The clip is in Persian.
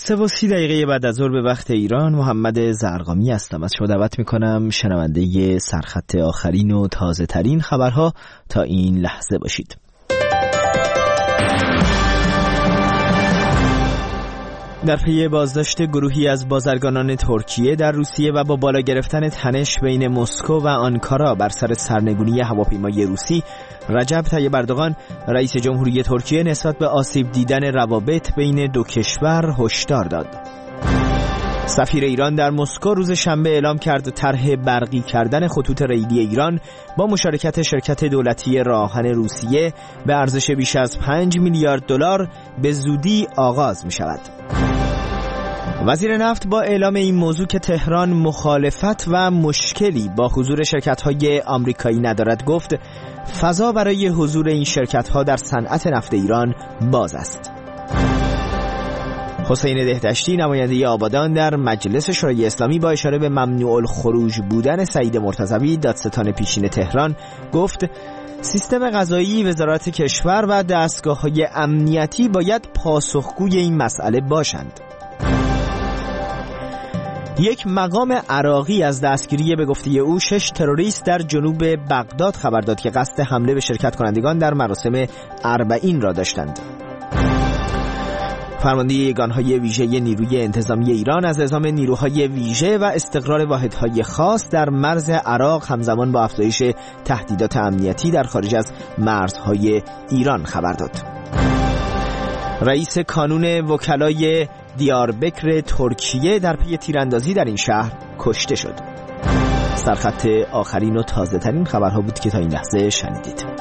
3:30 بعد از ظهر به وقت ایران، محمد زرقامی هستم. از شما دعوت میکنم شنونده سرخط آخرین و تازه ترین خبرها تا این لحظه باشید. در پی بازداشت گروهی از بازرگانان ترکیه در روسیه و با بالا گرفتن تنش بین مسکو و آنکارا بر سر سرنگونی هواپیمای روسی، رجب طیب اردوغان رئیس جمهوری ترکیه نسبت به آسیب دیدن روابط بین دو کشور هشدار داد. سفیر ایران در مسکو روز شنبه اعلام کرد طرح برقی کردن خطوط ریلی ایران با مشارکت شرکت دولتی راه آهن روسیه به ارزش بیش از 5 میلیارد دلار به زودی آغاز می شود. وزیر نفت با اعلام این موضوع که تهران مخالفت و مشکلی با حضور شرکت‌های آمریکایی ندارد، گفت فضا برای حضور این شرکت‌ها در صنعت نفت ایران باز است. حسین دهدشتی نماینده آبادان در مجلس شورای اسلامی با اشاره به ممنوع الخروج بودن سعید مرتضوی دادستان پیشین تهران گفت سیستم قضایی، وزارت کشور و دستگاه‌های امنیتی باید پاسخگوی این مسئله باشند. یک مقام عراقی از دستگیری به گفته او 6 تروریست در جنوب بغداد خبر داد که قصد حمله به شرکت کنندگان در مراسم اربعین را داشتند. فرمانده یگانهای ویژه نیروی انتظامی ایران از اعزام نیروهای ویژه و استقرار واحدهای خاص در مرز عراق همزمان با افزایش تهدیدات امنیتی در خارج از مرزهای ایران خبر داد. رئیس کانون وکلای دیاربکر ترکیه در پی تیراندازی در این شهر کشته شد. سرخط آخرین و تازه ترین خبرها بود که تا این لحظه شنیدید.